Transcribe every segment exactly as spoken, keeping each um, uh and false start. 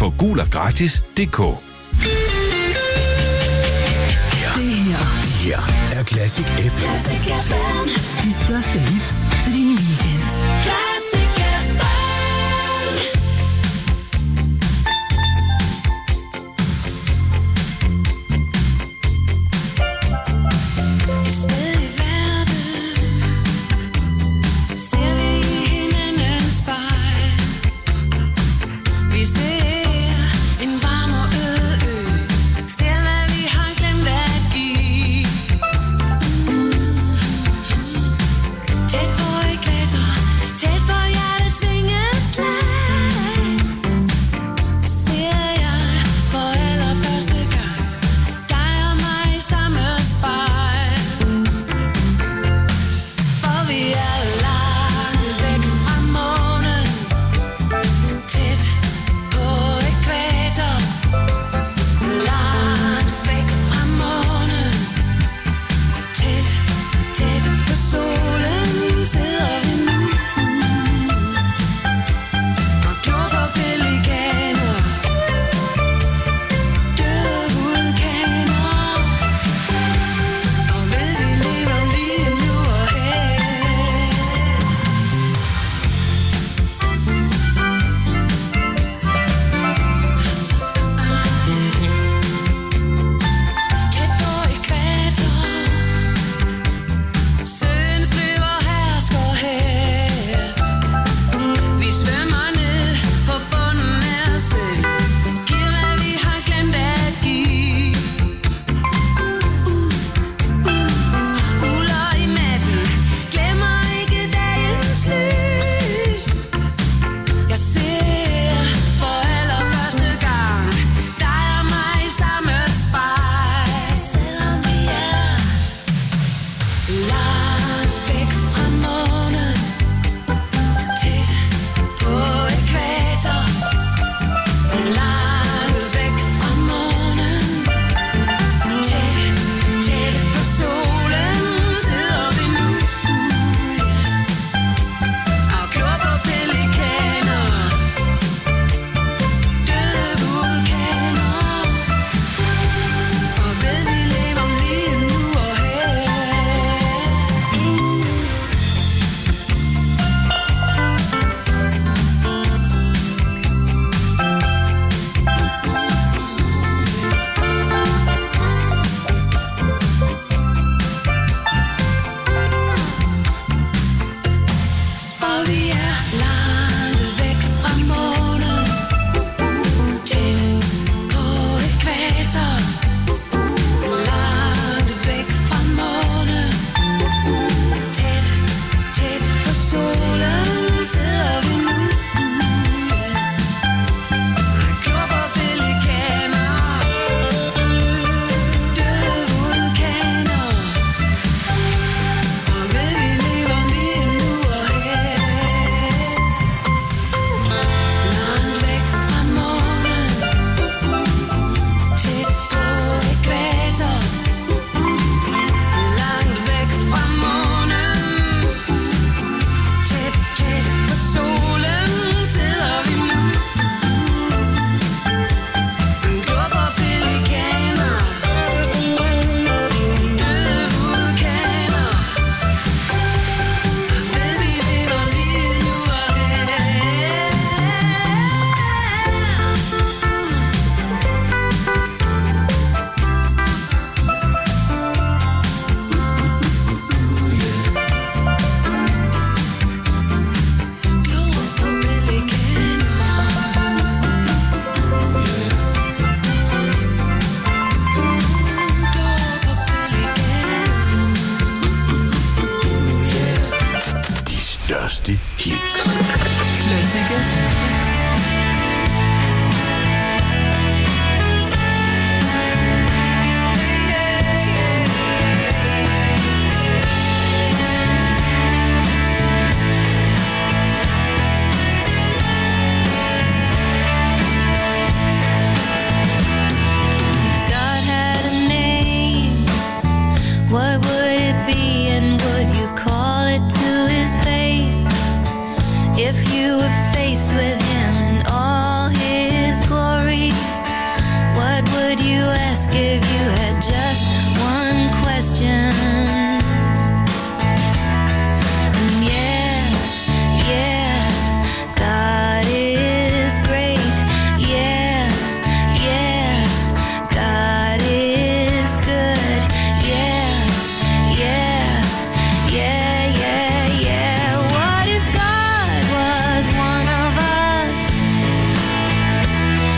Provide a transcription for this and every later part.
på gul og gratis punktum d k. Det her, det her er Classic F M. Classic F M. De største hits til din weekend. Classic F M. Et sted i verden ser vi hinandens spejl. Vi ser en varm og øde ø. Ser hvad vi har glemt at give. Tæt på i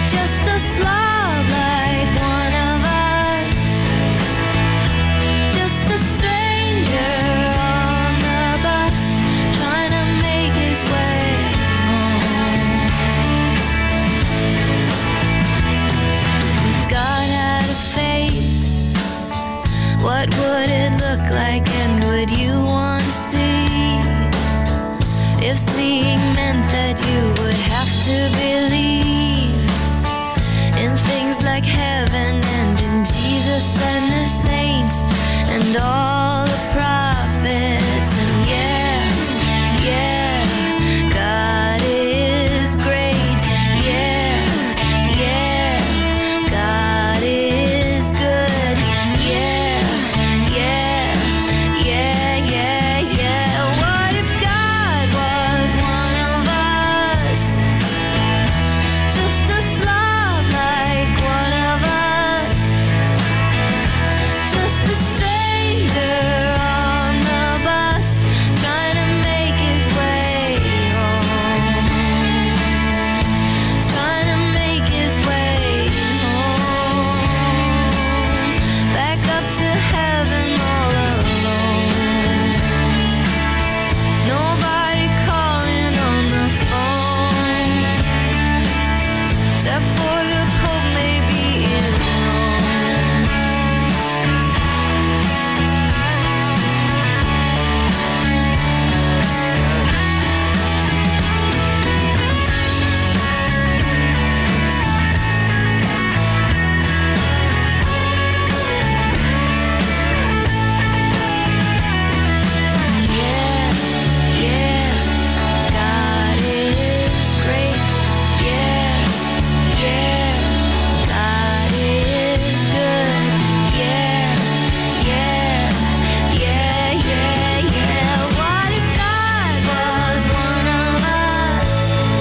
just a slob like one of us, just a stranger on the bus trying to make his way home. If God had a face, what would it look like, and would you want to see? If seeing meant that you would have to believe in things like heaven and in Jesus and the saints and all the prophets, and yeah, yeah, God is great, yeah, yeah, God is good, yeah, yeah, yeah, yeah, yeah. What if God was one of us, just a slob like one of us, just a stranger on the bus trying to make his way home, trying to make his way home, back up to heaven all alone. Nobody calling on the phone, except for the Pope maybe in Rome. Yeah, yeah, God is great. Yeah, yeah, God is good. Yeah, yeah, yeah, yeah, yeah. What if God was one of us,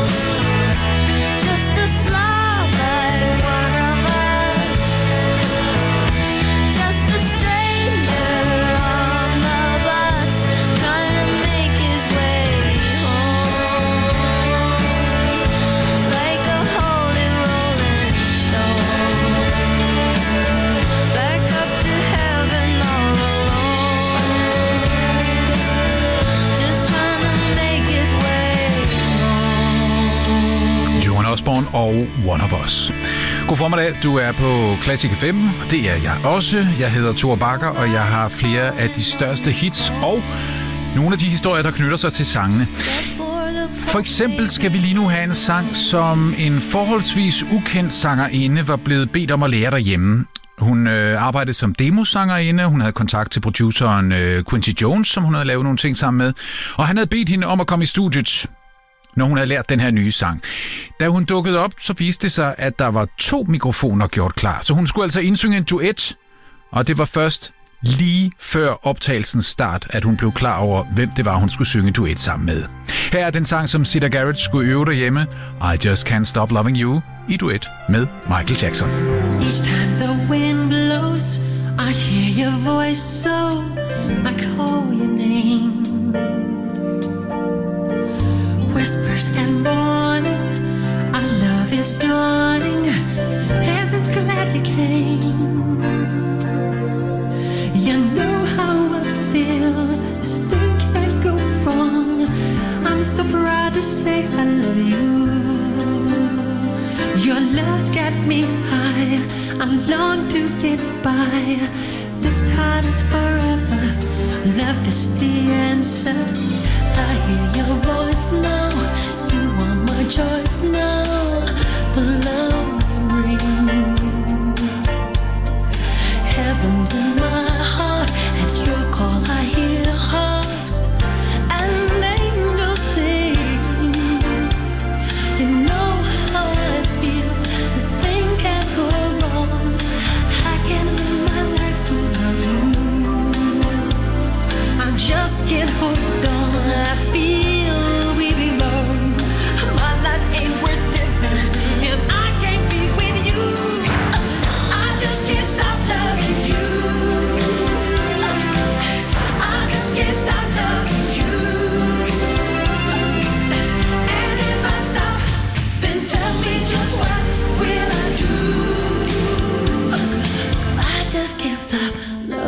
just a slob like one of us, just a stranger on the bus trying to make his way home, like a holy rolling stone, back up to heaven all alone, just trying to make his way home. Joan Osborne og One of Us. God formiddag, du er på Classic F M, det er jeg også. Jeg hedder Thor Bakker, og jeg har flere af de største hits og nogle af de historier, der knytter sig til sangene. For eksempel skal vi lige nu have en sang, som en forholdsvis ukendt sangerinde var blevet bedt om at lære derhjemme. Hun øh, arbejdede som demosangerinde, hun havde kontakt til produceren øh, Quincy Jones, som hun havde lavet nogle ting sammen med, og han havde bedt hende om at komme i studiet, når hun havde lært den her nye sang. Da hun dukkede op, så viste det sig, at der var to mikrofoner gjort klar, så hun skulle altså indsynge en duet, og det var først lige før optagelsens start, at hun blev klar over, hvem det var, hun skulle synge duet sammen med. Her er den sang, som Syd Garrett skulle øve derhjemme, I Just Can't Stop Loving You, i duet med Michael Jackson. Each time the wind blows, I hear your voice, so I call your name. Whispers and warning, our love is dawning. Heaven's glad you came. You know how I feel, this thing can't go wrong. I'm so proud to say I love you. Your love's got me high, I long to get by. This time is forever, love is the answer. I hear your voice now, you are my choice now. The love you bring, heaven's in my heart. At your call I hear harps and angels sing. You know how I feel, this thing can't go wrong. I can't live my life without you. I just can't hold on, I feel we belong. My life ain't worth living if I can't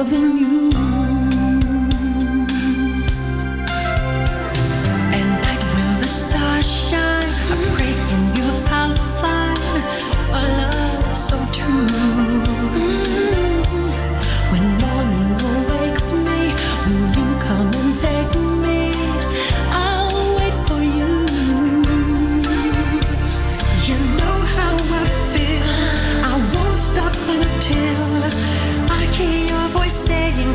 loving you. And night when the stars shine, I pray in you I'll find a love so true. When morning awakes me, will you come and take me? I'll wait for you. You know how I feel. I won't stop until I hear your voice saying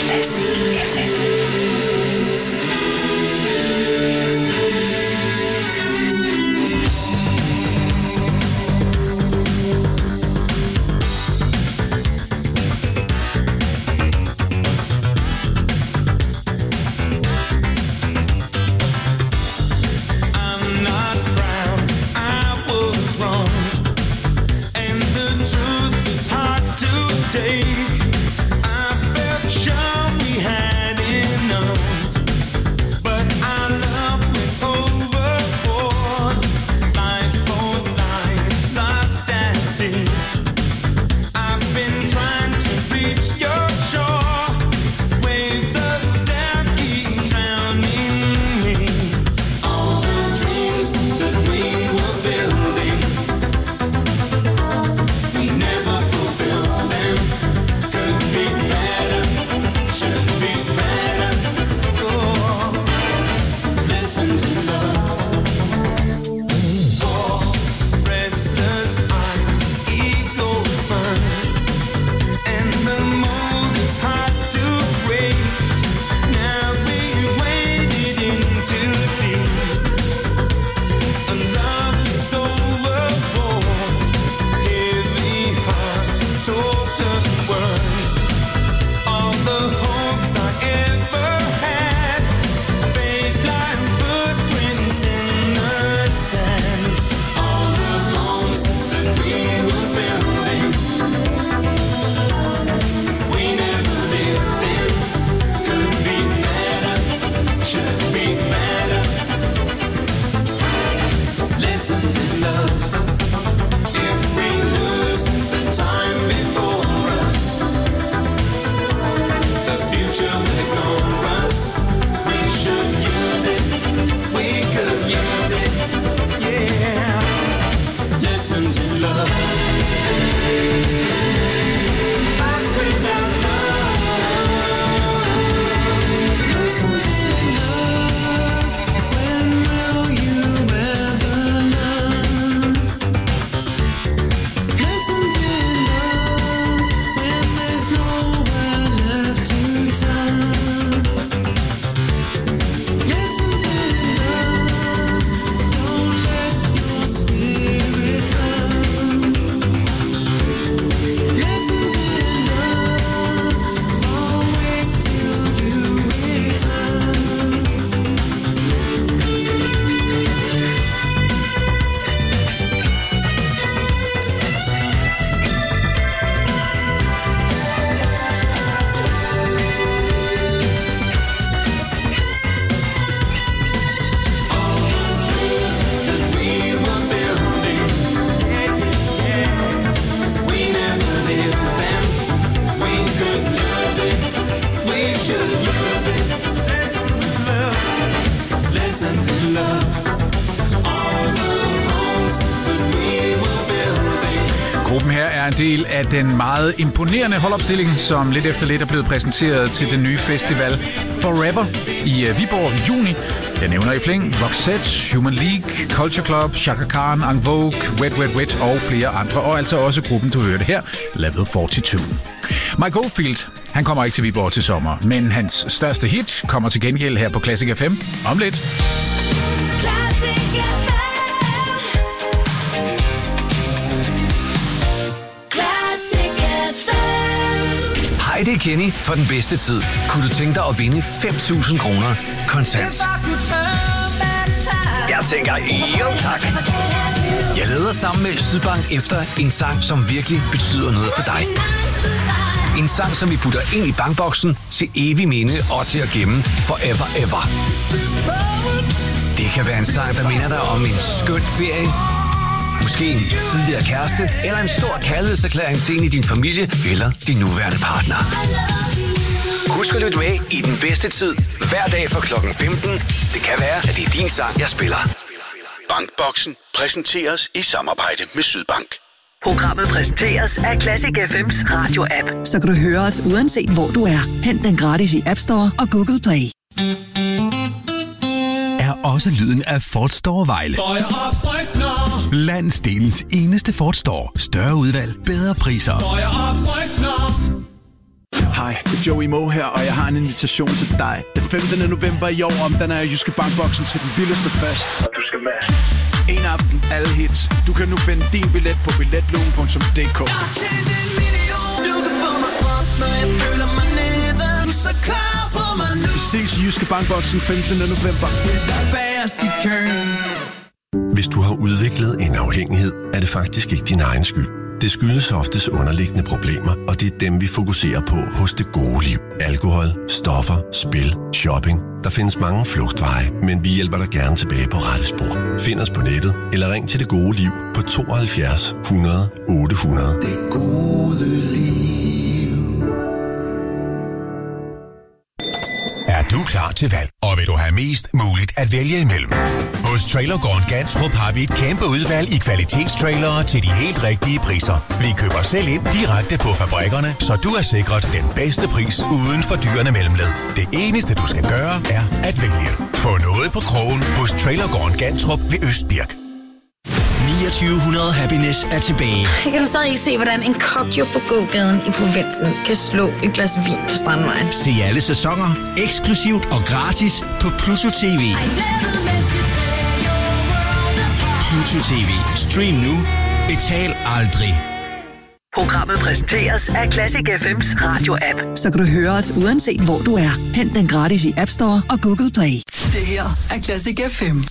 Classic F M. Gruppen her er en del af den meget imponerende holdopstilling, som lidt efter lidt er blevet præsenteret til den nye festival Forever i Viborg i juni. Jeg nævner i flæng Roxette, Human League, Culture Club, Chaka Khan, En Vogue, Wet Wet Wet og flere andre. Og altså også gruppen, du hørte her, Level fireogfyrre. Mike Oldfield, han kommer ikke til Viborg til sommer, men hans største hit kommer til gengæld her på Classic F M om lidt. Hej, det er Kenny for den bedste tid. Kunne du tænke dig at vinde fem tusind kroner kontant? Jeg tænker, jo tak. Jeg leder sammen med Sydbank efter en sang, som virkelig betyder noget for dig. En sang, som vi putter ind i bankboksen til evig minde og til at gemme forever ever. Det kan være en sang, der minder dig om en skøn ferie, måske en tidligere kæreste, eller en stor kærlighedserklæring til en i din familie, eller din nuværende partner. Husk at lytte med i den bedste tid, hver dag fra klokken femten. Det kan være, at det er din sang, jeg spiller. Bankboksen præsenteres i samarbejde med Sydbank. Programmet præsenteres af Classic F M's radio-app, så kan du høre os uanset hvor du er. Hent den gratis i App Store og Google Play. Er også lyden af Ford Store Vejle. Landsdelens eneste Ford Store. Større udvalg, bedre priser. Hej, det er Joey Moe her, og jeg har en invitation til dig. Den femtende november i år, om den er Jyske Bankboksen til den vildeste fest. Og du skal med. En aften, alle hits. Du kan nu finde din billet på billetlugen punktum d k. Vi ses i Jyske Bankboksen femtende november. Hvis du har udviklet en afhængighed, er det faktisk ikke din egen skyld. Det skyldes oftest underliggende problemer, og det er dem, vi fokuserer på hos Det Gode Liv. Alkohol, stoffer, spil, shopping. Der findes mange flugtveje, men vi hjælper dig gerne tilbage på rette spor. Find os på nettet, eller ring til Det Gode Liv på tooghalvfjerds hundrede otte hundrede. Det gode liv. Er du klar til valg, og vil du have mest muligt at vælge imellem? Hos Trailergården Gantrup har vi et kæmpe udvalg i kvalitetstrailere til de helt rigtige priser. Vi køber selv ind direkte på fabrikkerne, så du er sikret den bedste pris uden for dyrene mellemled. Det eneste du skal gøre er at vælge. Få noget på krogen hos Trailergården Gantrup ved Østbirk. niogtyve hundrede Happiness er tilbage. Jeg kan du stadig ikke se, hvordan en kokjo på gågaden i provinsen kan slå et glas vin på Strandvejen. Se alle sæsoner, eksklusivt og gratis på Pluto T V. Pluto T V. Stream nu. Betal aldrig. Programmet præsenteres af Classic F M's radio-app, så kan du høre os uanset hvor du er. Hent den gratis i App Store og Google Play. Det her er Classic F M.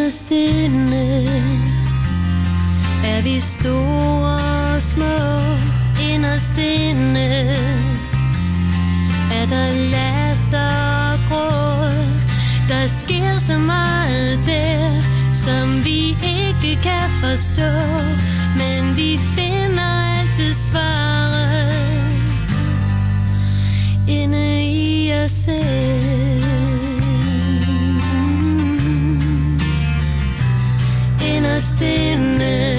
Inderst inde er vi store og små. Inderst inde er der latter og gråd. Der sker så meget der, som vi ikke kan forstå. Men vi finder altid svaret inde i os selv. Inderst inde.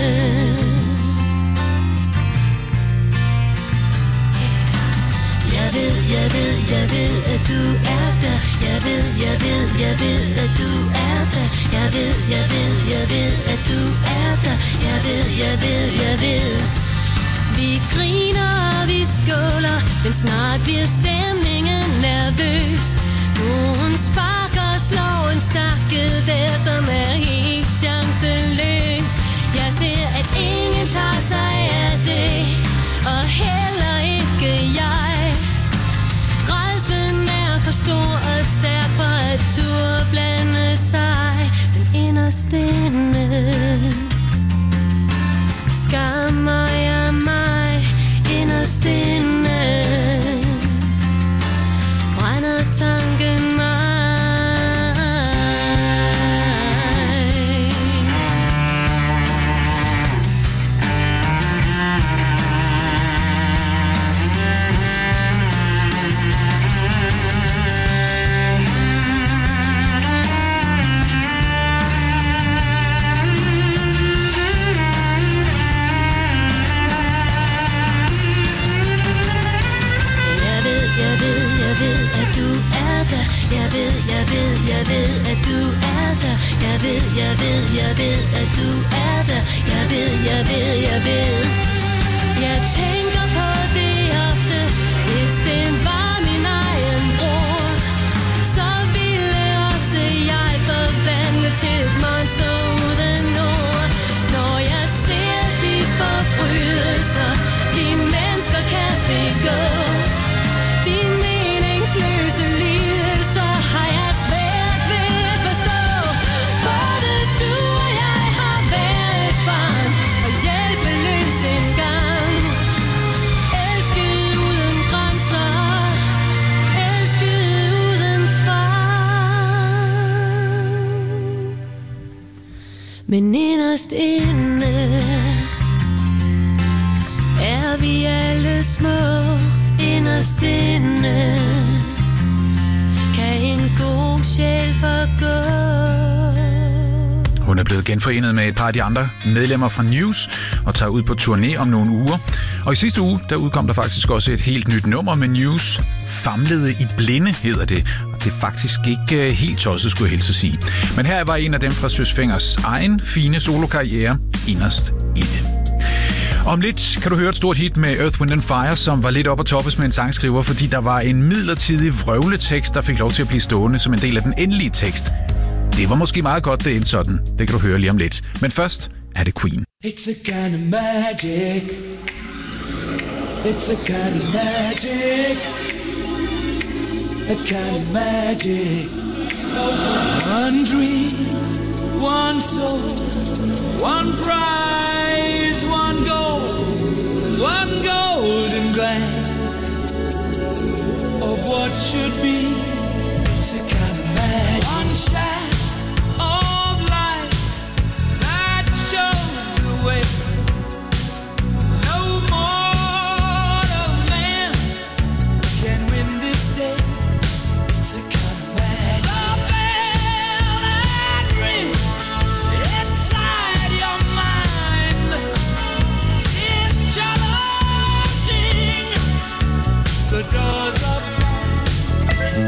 Jeg ved, jeg ved, jeg ved, at du er der. Jeg ved, jeg ved, jeg ved, at du er der. Jeg ved, jeg ved, jeg ved, at du er der. Jeg ved, jeg ved, jeg ved. Vi griner og vi skåler, men snart bliver stemningen nervøs. Nogen sparker og slår en stakkel der, som er helt chanceløs. Jeg ser, at ingen tager sig af det, og heller ikke jeg. Rædslen er for stor og stærk for at turde blande sig. Men inderst inde skammer jeg mig. Inderst inde brænder tanken mig. Jeg ved, jeg ved, jeg ved, at du er der. Jeg ved, jeg ved, jeg ved, at du er der. Jeg ved, jeg ved, jeg ved. Jeg tænker på det ofte. Hvis det var min egen bror, så ville også jeg forvandles til et monster uden ord. Når jeg ser de forbrydelser, de mennesker kan begå, de meningsløse lidelser, har jeg svært ved at forstå. Både du og jeg har været barn og hjælpeløs engang. Elsket uden grænser, elsket uden tvang. Men inderst inde er vi alle små. Inderst inde kan en god sjæl forgå. Hun er blevet genforenet med et par af de andre medlemmer fra News og tager ud på turné om nogle uger. Og i sidste uge, der udkom der faktisk også et helt nyt nummer med News. Famlede i blinde hedder det. Og det er faktisk ikke helt tosset, skulle jeg helst sige. Men her var en af dem fra Søs Fengers egen fine solokarriere, Inderst inde. Om lidt kan du høre et stort hit med Earth, Wind and Fire, som var lidt op at toppes med en sangskriver, fordi der var en midlertidig vrøvletekst, der fik lov til at blive stående som en del af den endelige tekst. Det var måske meget godt, det endte sådan. Det kan du høre lige om lidt. Men først er det Queen. It's a kind of magic. It's a kind of magic. A kind of magic. One dream, one soul, one prize, one goal, one golden glance of what should be. It's a kind of magic. One shaft of light that shows the way. No mortal man can win this day. It's a kind of magic. The bell that rings inside your mind is challenging the doors of time. It's a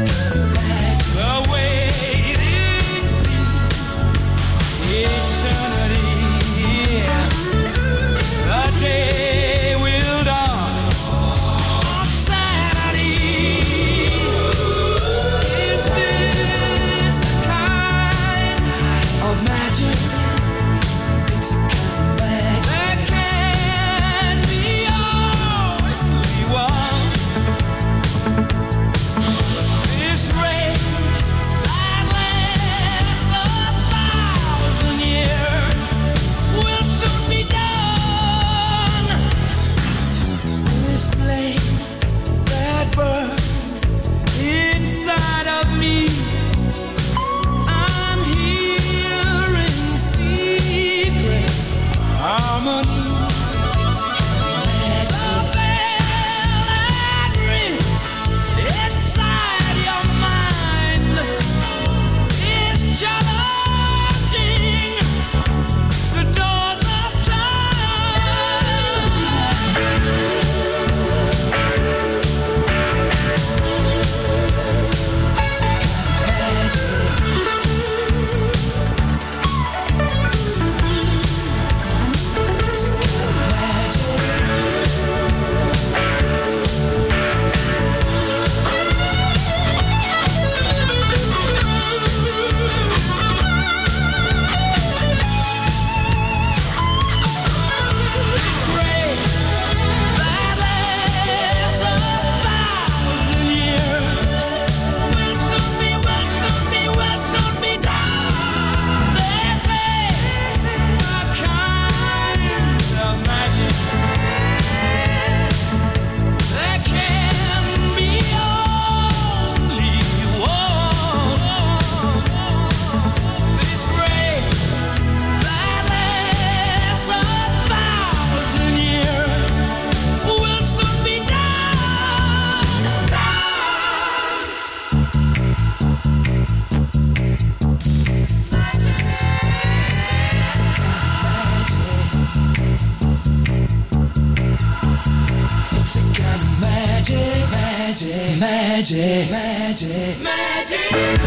magic, magic, magic, magic, magic.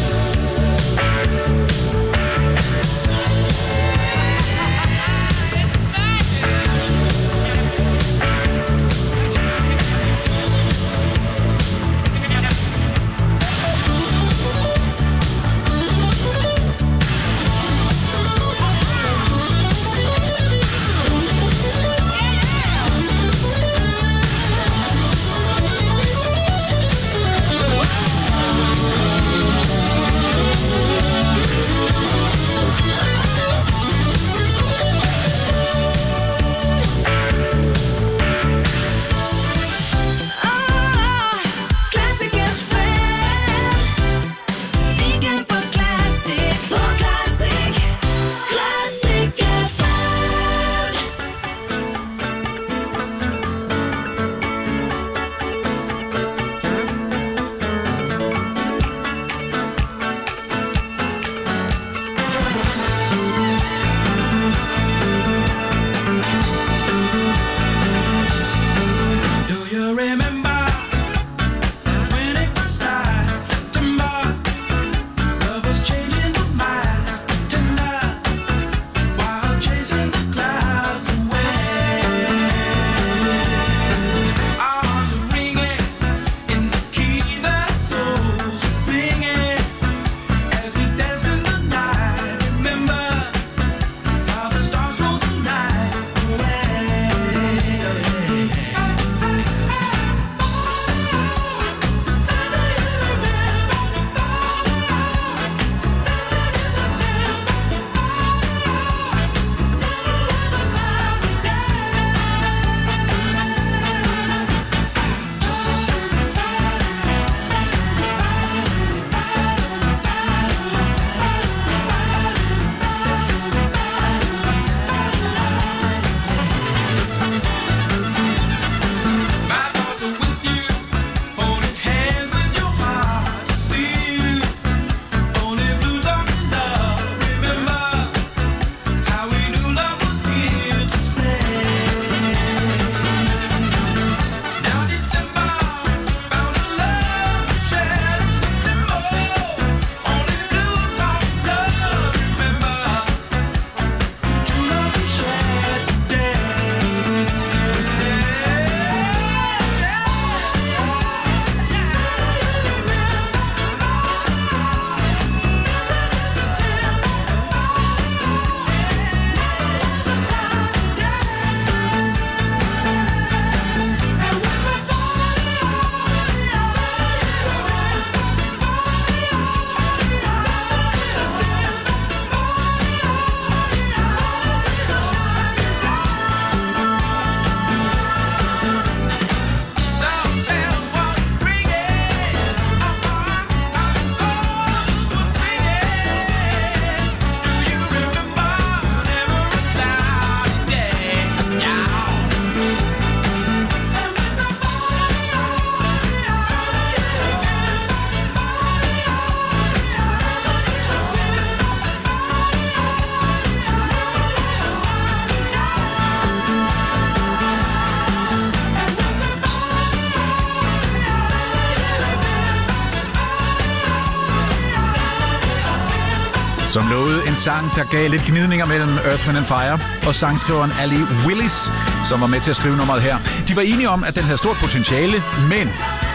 Som lovede en sang, der gav lidt gnidninger mellem Earth, Wind and Fire og sangskriveren Ali Willis, som var med til at skrive nummeret her. De var enige om, at den havde stort potentiale, men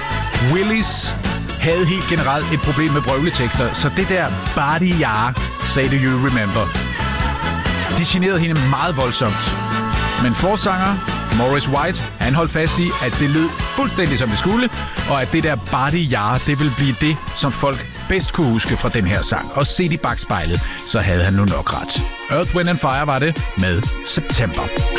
Willis havde helt generelt et problem med vrøvletekster, så det der Body Yar, Say Do You Remember, de generede hende meget voldsomt. Men forsanger Maurice White, han holdt fast i, at det lød fuldstændig som det skulle, og at det der Body Yar, det ville blive det, som folk bedst kunne huske fra den her sang. Og set i bagspejlet, så havde han nu nok ret. Earth, Wind and Fire var det med September.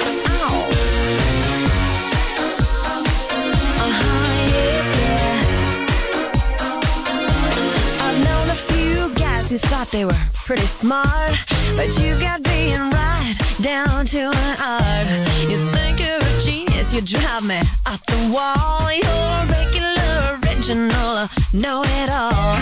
Who thought they were pretty smart, but you've got being right down to an art. You think you're a genius, you drive me up the wall. You're regular, original, know-it-all.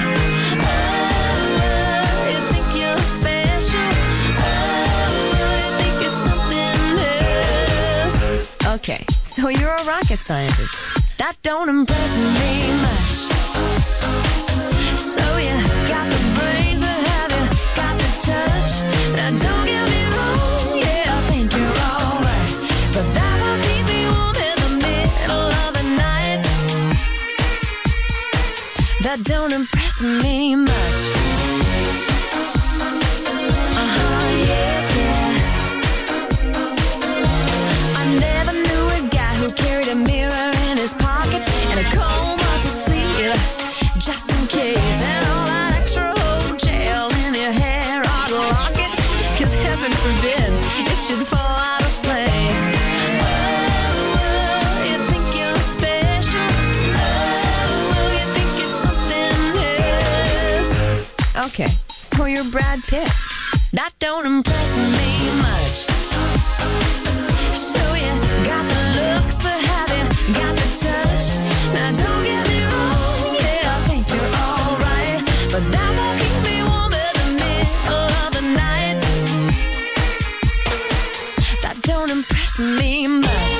Oh, you think you're special. Oh, you think you're something else. Okay, so you're a rocket scientist. That don't impress me much. So you got the brains, but have you got the touch? Now don't get me wrong, yeah, I think you're alright, but that won't keep me warm in the middle of the night. That don't impress me much. Uh-huh, yeah, yeah. I never knew a guy who carried a mirror in his pocket and a comb up his sleeve, just in case. And all that extra hotel in your hair ought to lock it, 'cause heaven forbid it should fall out of place. Oh, oh, you think you're special. Oh, oh, you think you're something else. Okay, so you're Brad Pitt. That don't impress me much. So you got the looks, but have you got the touch? Now don't get me wrong, yeah, I think you're alright, but that won't keep me warm in the middle of the night. That don't impress me much.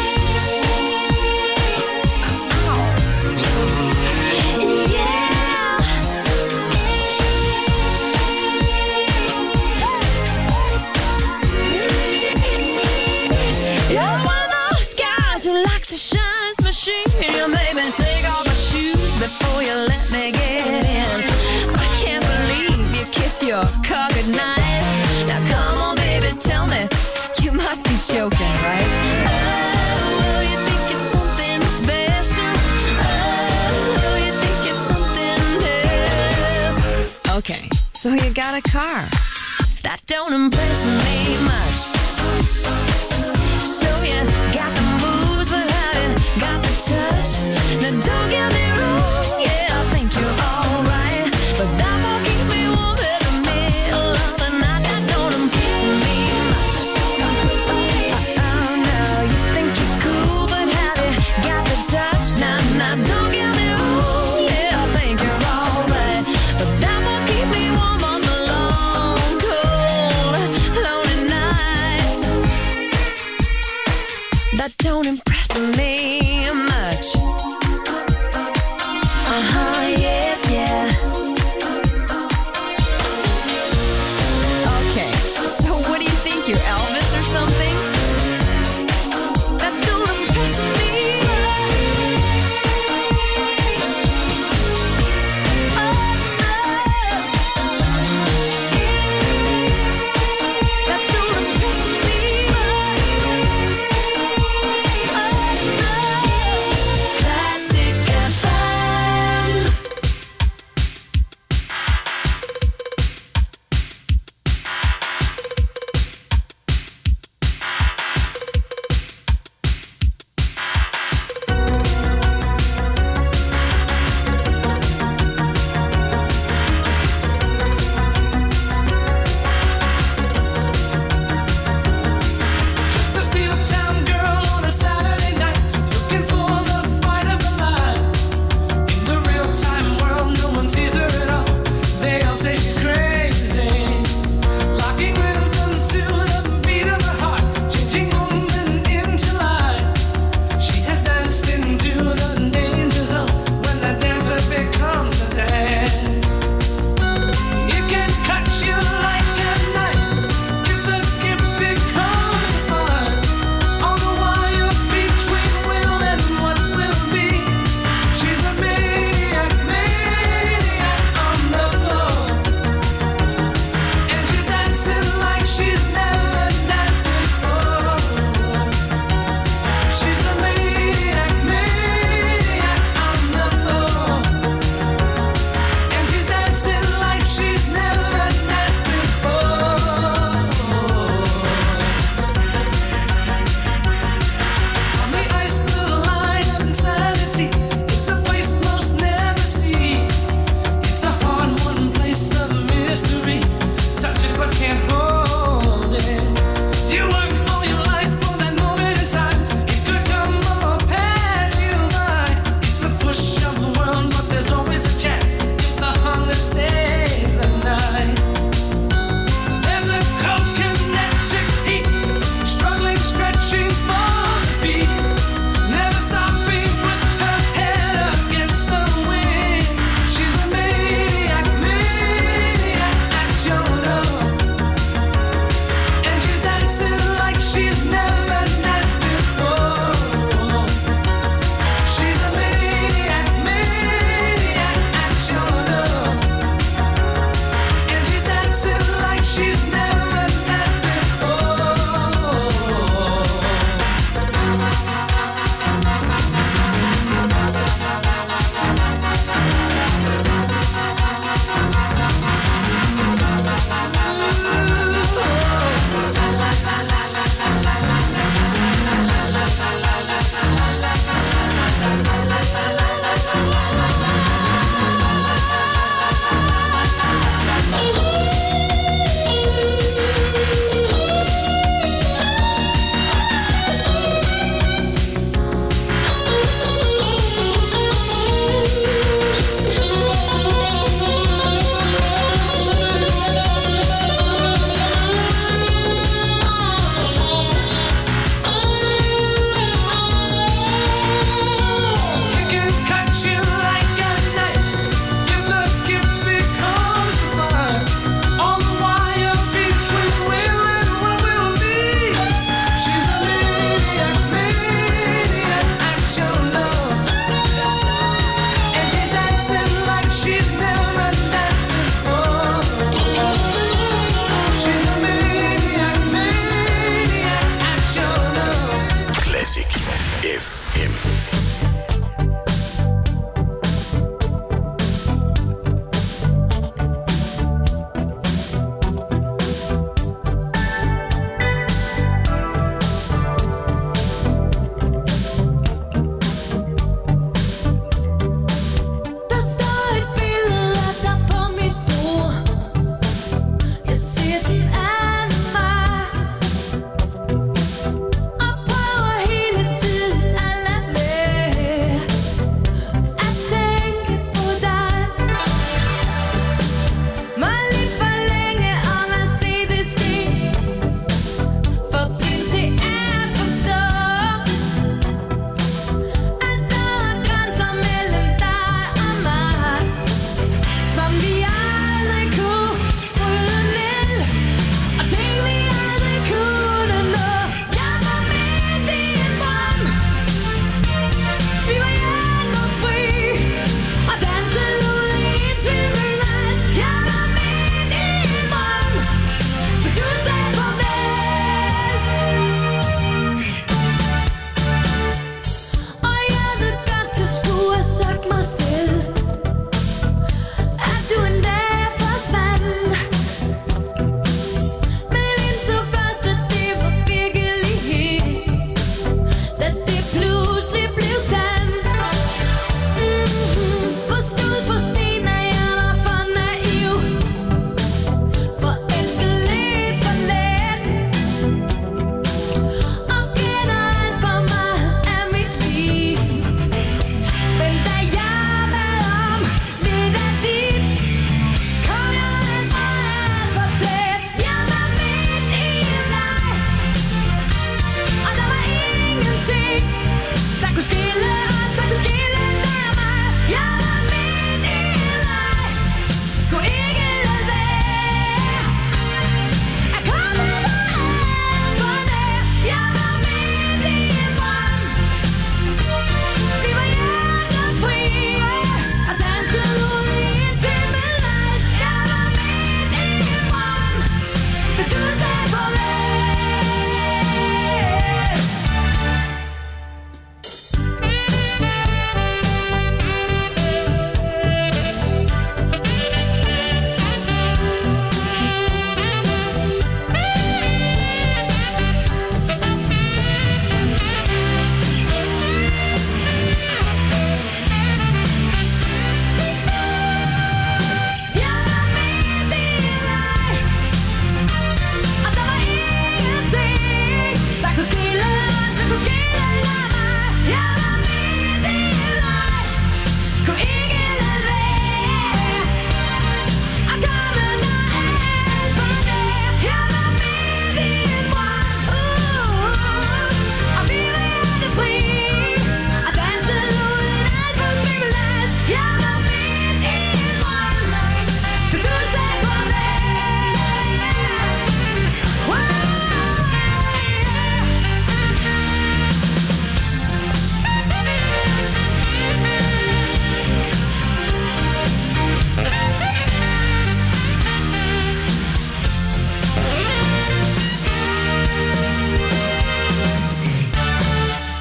You're one of those guys who likes to shine his machine. You made me take off my shoes before you let me get in. I can't believe you kiss your car goodnight. Now come on, baby, tell me, you must be joking, right? Oh, you think you're something special. Oh, you think you're something else. Okay, so you got a car. That don't impress me much. So you got the moves, but have you got the touch? Now don't get me wrong, yeah, I think you're alright, but that won't keep me warm in the middle of the night. That don't impress me much. Oh no, you think you're cool, but have you got the touch? Now, now don't get me wrong, yeah, I think you're alright, but that won't keep me warm on the long, cold, lonely nights. That don't impress me much. Uh-huh, yeah, yeah. Okay, so what do you think, you're Elvis or something? That don't impress me. Oh, no. That don't impress me. Oh, no. That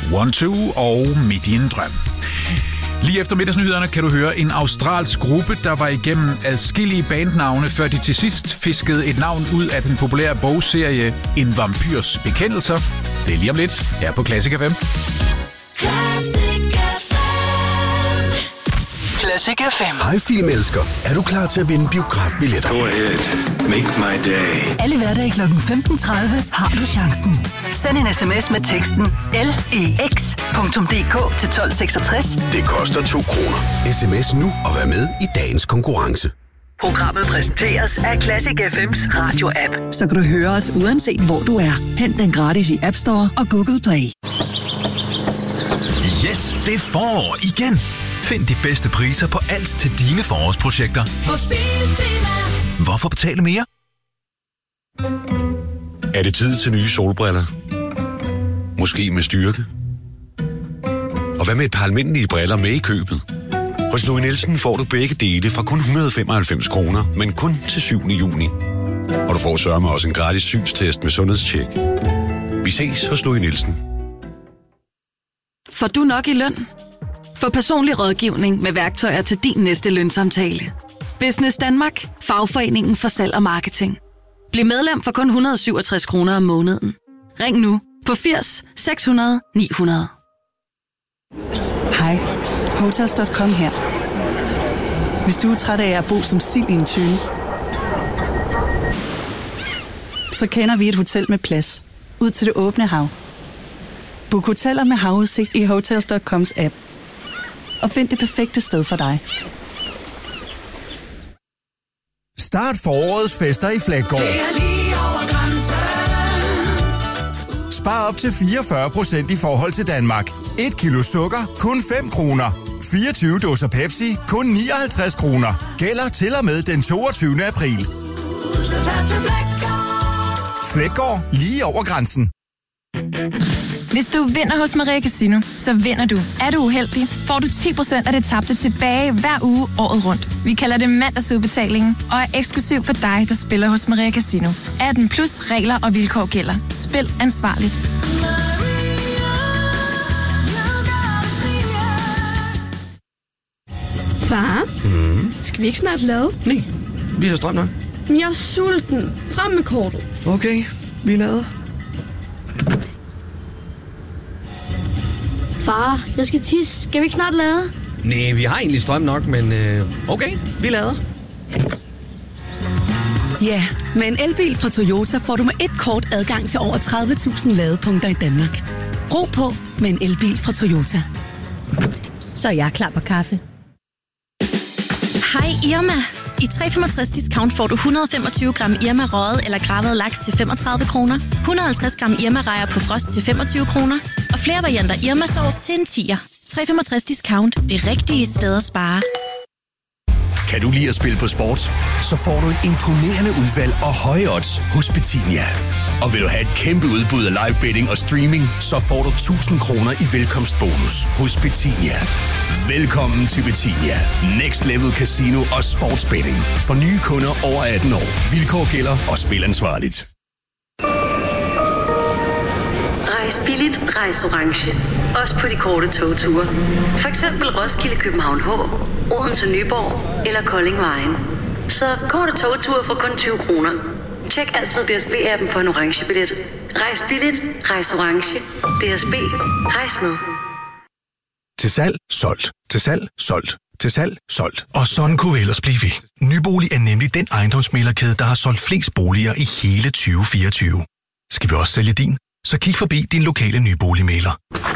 One Two og Midt i en drøm. Lige efter middagsnyhederne kan du høre en australsk gruppe, der var igennem adskillige bandnavne, før de til sidst fiskede et navn ud af den populære bogserie En Vampyrs Bekendelser. Det er lige om lidt her på Classic F M. Classic F M. Hej filmelsker. Er du klar til at vinde biografbilletter? Go ahead. Make my day. Alle hverdage kl. femten tredive har du chancen. Send en sms med teksten L E X punktum D K til tolv seksogtres. Det koster to kroner. Sms nu og vær med i dagens konkurrence. Programmet præsenteres af Classic F M's radio-app. Så kan du høre os uanset hvor du er. Hent den gratis i App Store og Google Play. Yes, det er forår igen. Find de bedste priser på alt til dine forårsprojekter. Hos Biltema. Hvorfor betale mere? Er det tid til nye solbriller? Måske med styrke? Og hvad med et par almindelige briller med i købet? Hos Louis Nielsen får du begge dele fra kun et hundrede og femoghalvfems kroner, men kun til syvende juni. Og du får sørme også en gratis synstest med sundhedstjek. Vi ses hos Louis Nielsen. Får du nok i løn? Få personlig rådgivning med værktøjer til din næste lønsamtale. Business Danmark, fagforeningen for salg og marketing. Bliv medlem for kun et hundrede og syvogtres kroner om måneden. Ring nu på firs seks hundrede ni hundrede. Hej, Hotels punktum com her. Hvis du er træt af at bo som sild i en tønde, så kender vi et hotel med plads ud til det åbne hav. Book hoteller med havudsigt i Hotels punktum coms app. Og find det perfekte sted for dig. Start forårets fester i Flækgaard. Spar op til fireogfyrre procent i forhold til Danmark. Et kilo sukker, kun fem kroner. fireogtyve dåser Pepsi, kun nioghalvtreds kroner. Gælder til og med den toogtyvende april. Flækgaard, lige over grænsen. Hvis du vinder hos Maria Casino, så vinder du. Er du uheldig, får du ti procent af det tabte tilbage hver uge året rundt. Vi kalder det mandagsudbetalingen og er eksklusiv for dig, der spiller hos Maria Casino. atten plus regler og vilkår gælder. Spil ansvarligt. Far, Mm. skal vi ikke snart lade? Nej, vi har strøm nok. Men jeg er sulten. Frem med kortet. Okay, vi lader. Far, jeg skal tisse. Skal vi ikke snart lade? Nej, vi har egentlig strøm nok, men øh, okay, vi lader. Ja, med en elbil fra Toyota får du med et kort adgang til over tredive tusind ladepunkter i Danmark. Ro på med en elbil fra Toyota. Så er jeg klar på kaffe. Hej Irma. I tre komma femogtres discount får du et hundrede og femogtyve gram Irma røget eller gravet laks til femogtredive kroner, et hundrede og halvtreds gram Irma rejer på frost til femogtyve kroner og flere varianter Irma sovs til en tier. tre komma femogtres discount. Det rigtige sted at spare. Kan du lide at spille på sport? Så får du et imponerende udvalg og høje odds hos Betinia. Og vil du have et kæmpe udbud af live betting og streaming, så får du tusind kroner i velkomstbonus hos Betinia. Velkommen til Betinia. Next Level Casino og Sportsbetting. For nye kunder over atten år. Vilkår gælder og spil ansvarligt. Rejs billigt, rejs orange. Også på de korte togture. For eksempel Roskilde, København H, Odense, Nyborg eller Kolding Vejen. Så korte togture for kun tyve kroner. Tjek altid D S B-appen for en orange billet. Rejs billigt, rejs orange. D S B, rejs med. Til salg, solgt. Til salg, solgt. Til salg, solgt. Og sådan kunne vi ellers blive ved. Nybolig er nemlig den ejendomsmæglerkæde, der har solgt flest boliger i hele tyve fireogtyve. Skal vi også sælge din? Så kig forbi din lokale nyboligmægler.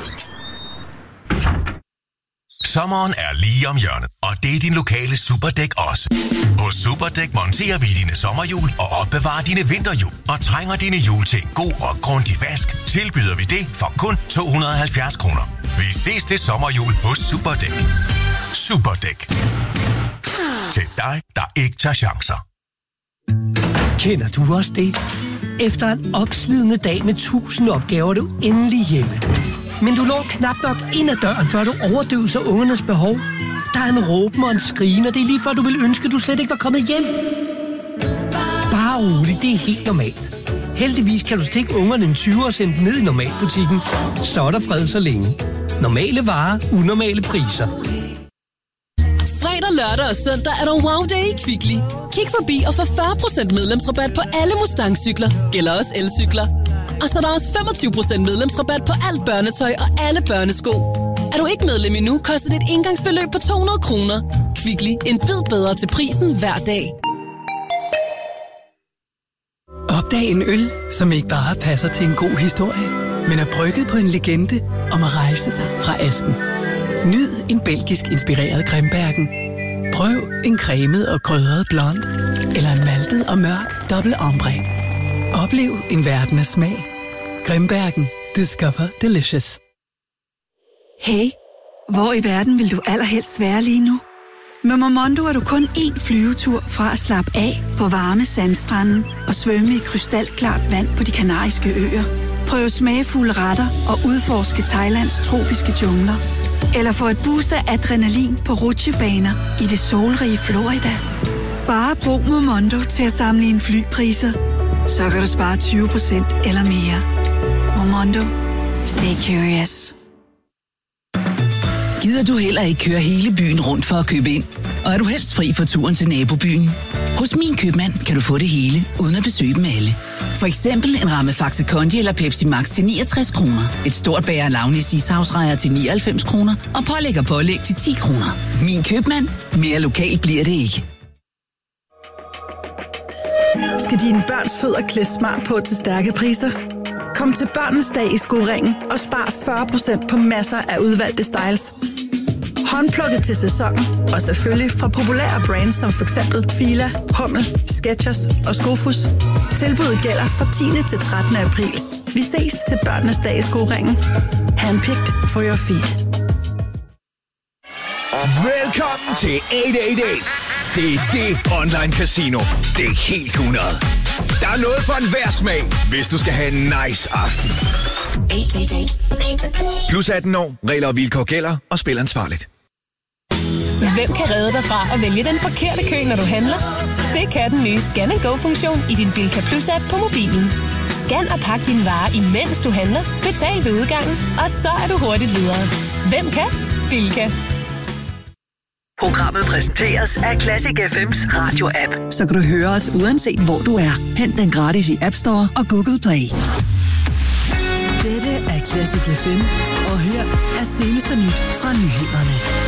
Sommeren er lige om hjørnet, og det er din lokale Superdæk også. Hos Superdæk monterer vi dine sommerhjul og opbevarer dine vinterhjul. Og trænger dine hjul til en god og grundig vask, tilbyder vi det for kun to hundrede og halvfjerds kroner. Vi ses til sommerhjul hos Superdæk. Superdæk. Til dig, der ikke tager chancer. Kender du også det? Efter en opslidende dag med tusind opgaver er du endelig hjemme. Men du når knap nok ind ad døren, før du overdøver ungernes behov. Der er en råben og en skrigen, og det er lige før du vil ønske, at du slet ikke var kommet hjem. Bare rolig, det er helt normalt. Heldigvis kan du stikke ungerne en tyver og sende dem ned i Normalbutikken. Så er der fred så længe. Normale varer, unormale priser. Fredag, lørdag og søndag er der wow day i Kvickly. Kig forbi og få fyrre procent medlemsrabat på alle Mustang-cykler. Gælder også elcykler. Og så er der også femogtyve procent medlemsrabat på alt børnetøj og alle børnesko. Er du ikke medlem endnu, koster det et engangsbeløb på to hundrede kroner. Kvickly, en bid bedre til prisen hver dag. Opdag en øl, som ikke bare passer til en god historie, men er brygget på en legende om at rejse sig fra asken. Nyd en belgisk inspireret Grimbergen. Prøv en cremet og krydret blond, eller en maltet og mørk dobbelt ombre. Oplev en verden af smag. Grimbergen. Discover delicious. Hey, hvor i verden vil du allerhelst være lige nu? Med Momondo er du kun én flyvetur fra at slappe af på varme sandstranden og svømme i krystalklart vand på de kanariske øer. Prøv smagfulde retter og udforske Thailands tropiske jungler. Eller få et boost af adrenalin på rutsjebaner i det solrige Florida. Bare brug Momondo til at sammenligne flypriser. Så kan du spare tyve procent eller mere. Momondo. Stay curious. Gider du heller ikke køre hele byen rundt for at købe ind? Og er du helst fri for turen til nabobyen? Hos Min Købmand kan du få det hele, uden at besøge dem alle. For eksempel en ramme Faxe Kondi eller Pepsi Max til niogtres kroner. Et stort bager Launis ishavsrejer til nioghalvfems kroner. Og pålæg og pålæg til ti kroner. Min Købmand. Mere lokalt bliver det ikke. Skal dine børns fødder klæde smart på til stærke priser? Kom til Børnenes Dag i Skoringen og spar fyrre procent på masser af udvalgte styles. Håndplukket til sæsonen, og selvfølgelig fra populære brands som for eksempel Fila, Hummel, Skechers og Skofus. Tilbuddet gælder fra tiende til trettende april. Vi ses til Børnenes Dag i Skoringen. Handpicked for your feet. Velkommen til otte otte otte. Det er det online casino. Det er helt hundrede. Der er noget for enhver smag, hvis du skal have en nice aften. Plus atten år, regler og vilkår gælder, og spil ansvarligt. Hvem kan redde dig fra at vælge den forkerte kø, når du handler? Det kan den nye Scan and Go-funktion i din Bilka Plus-app på mobilen. Scan og pak dine varer, imens du handler. Betal ved udgangen, og så er du hurtigt videre. Hvem kan? Bilka. Programmet præsenteres af Classic F M's radio-app, så kan du høre os uanset hvor du er. Hent den gratis i App Store og Google Play. Dette er Classic F M, og her er seneste nyt fra nyhederne.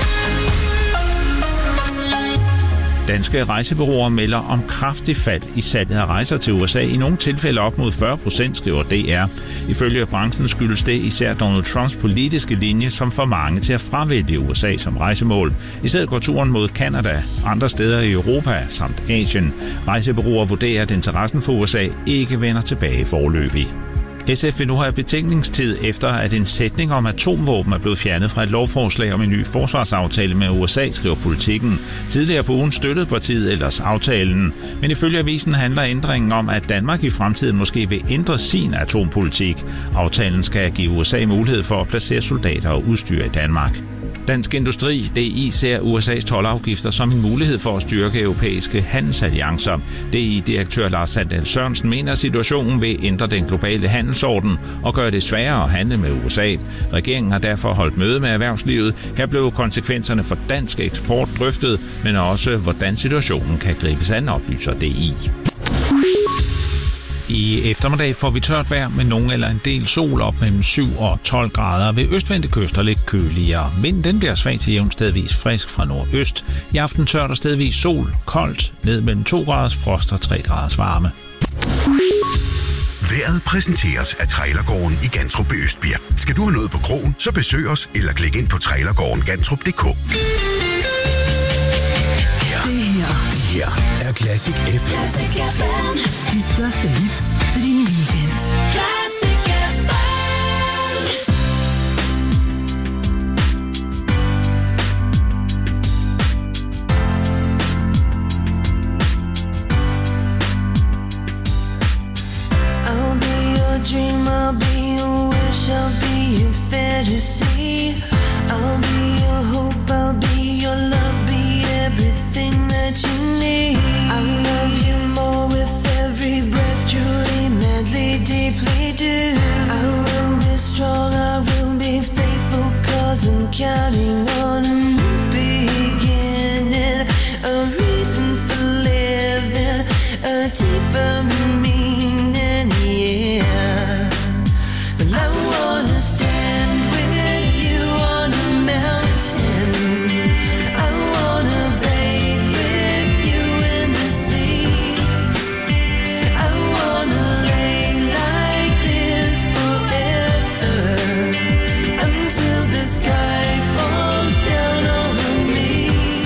Danske rejsebureauer melder om kraftigt fald i salget af rejser til U S A. I nogle tilfælde op mod fyrre procent, skriver D R. Ifølge branchen skyldes det især Donald Trumps politiske linje, som får mange til at fravælge U S A som rejsemål. I stedet går turen mod Canada, andre steder i Europa samt Asien. Rejsebureauer vurderer, at interessen for U S A ikke vender tilbage foreløbig. S F vil nu have betænkningstid efter, at en sætning om atomvåben er blevet fjernet fra et lovforslag om en ny forsvarsaftale med U S A, skriver Politikken. Tidligere på ugen støttede partiet ellers aftalen, men ifølge avisen handler ændringen om, at Danmark i fremtiden måske vil ændre sin atompolitik. Aftalen skal give U S A mulighed for at placere soldater og udstyr i Danmark. Dansk Industri, D I, ser U S A's toldafgifter som en mulighed for at styrke europæiske handelsalliancer. D I-direktør Lars Sandal Sørensen mener, at situationen vil ændre den globale handelsorden og gøre det sværere at handle med U S A. Regeringen har derfor holdt møde med erhvervslivet. Her blev konsekvenserne for dansk eksport drøftet, men også hvordan situationen kan gribes an, oplyser D I. I eftermiddag får vi tørt vejr med nogen eller en del sol op mellem syv og tolv grader. Ved østvendte kyster lidt køligere. Vinden den bliver svag til jævnt stedvis frisk fra nordøst. I aften tørt og stedvis sol, koldt, ned mellem to graders frost og tre graders varme. Vejret præsenteres af Trailergården i Gantrup i Østbirk. Skal du have noget på krogen, så besøg os eller klik ind på trailergården gantrup punktum d k. Det her, det her er Classic F M. Classic F M. De største hits til din weekend. Classic F M. I'll be your dream, I'll be your wish, I'll be your fantasy. I'll be your hope, I'll be your love, be everything that you need. I love you more with every breath, truly, madly. miles I'm counting on a new beginning, a reason for living, a deeper meaning, yeah. Well, I wanna stand with you on a mountain, I wanna bathe with you in the sea, I wanna lay like this forever, until the sky falls down over me.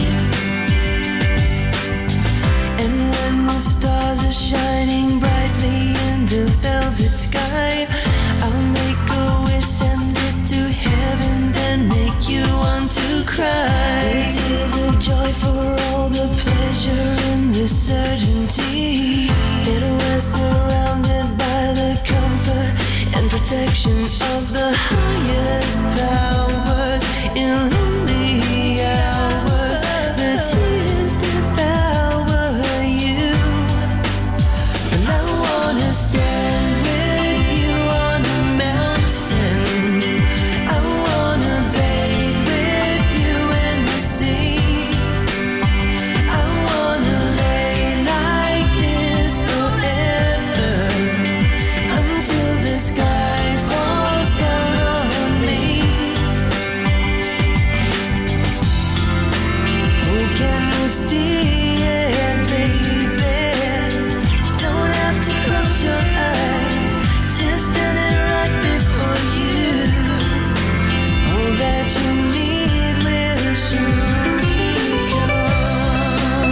And when the stars are shining brightly in the velvet sky, I'll make a wish, send it to heaven, then make you want to cry. The tears of joy for all the pleasure and the certainty that we're surrounded by the comfort and protection of the highest powers. In lonely hours, the tears devour you, and I wanna stand with you on a mountain, I wanna bathe with you in the sea, I wanna lay like this forever, until the sky falls down on me. Oh, can you see it, baby? You don't have to close your eyes, just standing right before you. All that you need will surely come.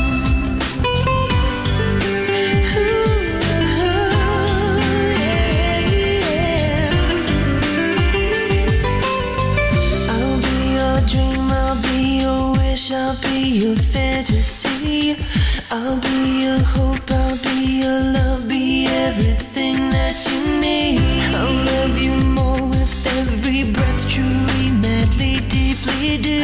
I'll be your dream, I'll be your wish, I'll be your fantasy, I'll be your hope, I'll be your love, be everything that you need. I'll love you more with every breath, truly, madly, deeply do.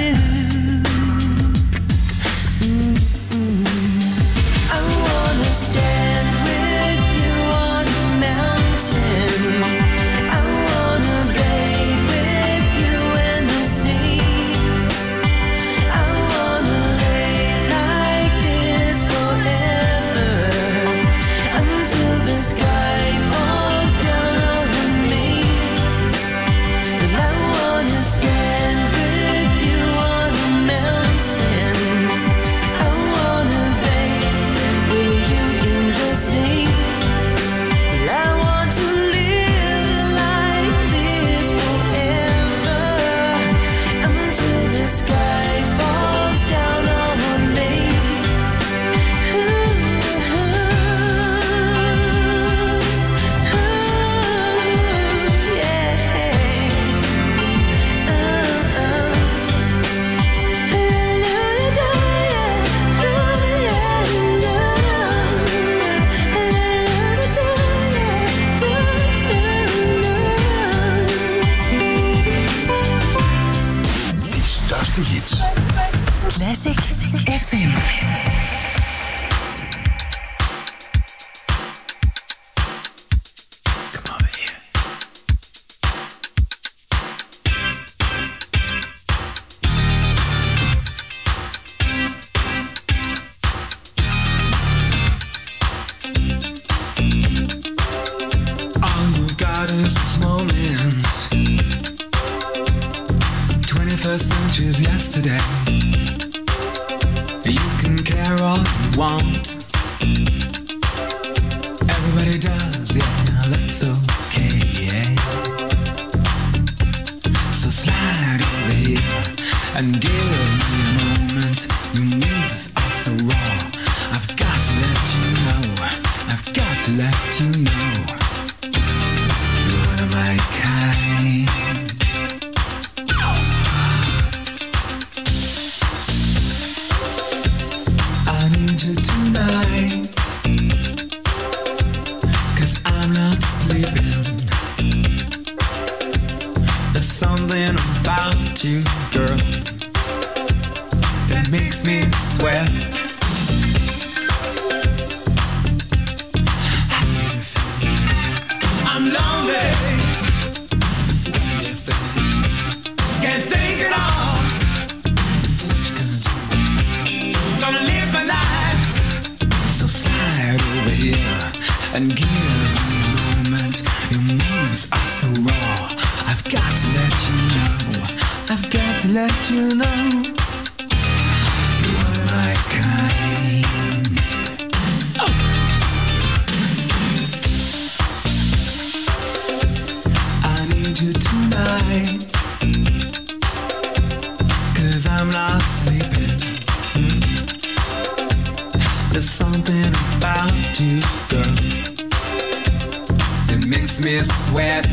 Mm-mm. I wanna stand with you on a mountain, I wanna bathe with you in the sea, I wanna lay like this forever, until the sky falls down over me. And I wanna stand with you on a mountain, I wanna bathe with you in the sea. Well, I want to live like this forever, until the sky falls down on me. De største hits. Classic F M. All you've got is this moment. twenty-first century's yesterday. You can care all you want. Everybody does, yeah, that's okay, yeah. So slide over here and give me a moment. Your moves are so raw. I've got to let you know. I've got to let you know. You're one of my kind. I need you tonight, 'cause I'm not sleeping. There's something about you, girl, that makes me sweat. I'm lonely. What do you think? Can't and give me a moment. Your moves are so raw. I've got to let you know. I've got to let you know. You are my kind. Oh. I need you tonight, 'cause I'm not sleeping. There's something about you, girl, that makes me sweat.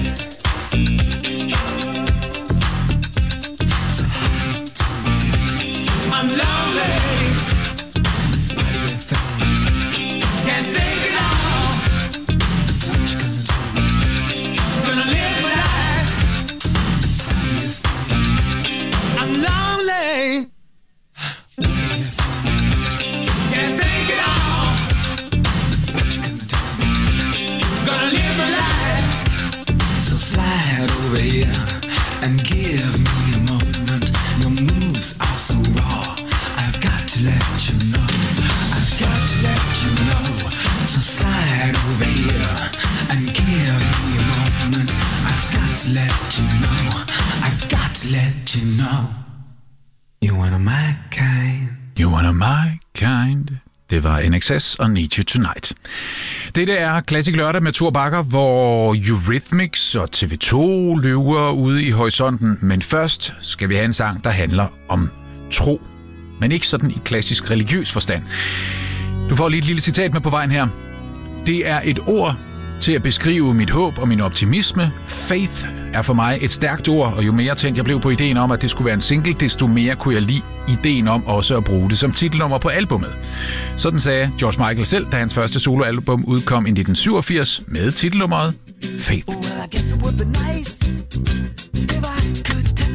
So hard to feel. I'm lonely. What do you think? Can't think it all. What you gonna do? Gonna live my life. How do you feel? I'm lonely. What do you think? Can't think it all. What you gonna do? Gonna live my life. So slide over here and give me a moment. Your moves are so raw. I've got to let you know. I've got to let you know. So slide over here and give me a moment. I've got to let you know. I've got to let you know. You one of my kind. You one of my kind. Det var N X S og Need You Tonight. Dette er Klassik Lørdag med Thor Bagger, hvor Eurythmics og T V to løber ude i horisonten. Men først skal vi have en sang, der handler om tro. Men ikke sådan i klassisk religiøs forstand. Du får lige et lille citat med på vejen her. Det er et ord til at beskrive mit håb og min optimisme. Faith er for mig et stærkt ord, og jo mere tændt jeg blev på ideen om, at det skulle være en single, desto mere kunne jeg lide ideen om også at bruge det som titelnummer på albummet. Sådan sagde George Michael selv, da hans første soloalbum udkom i nitten syvogfirs med titelnummeret Faith. Well, I guess it would be nice if I could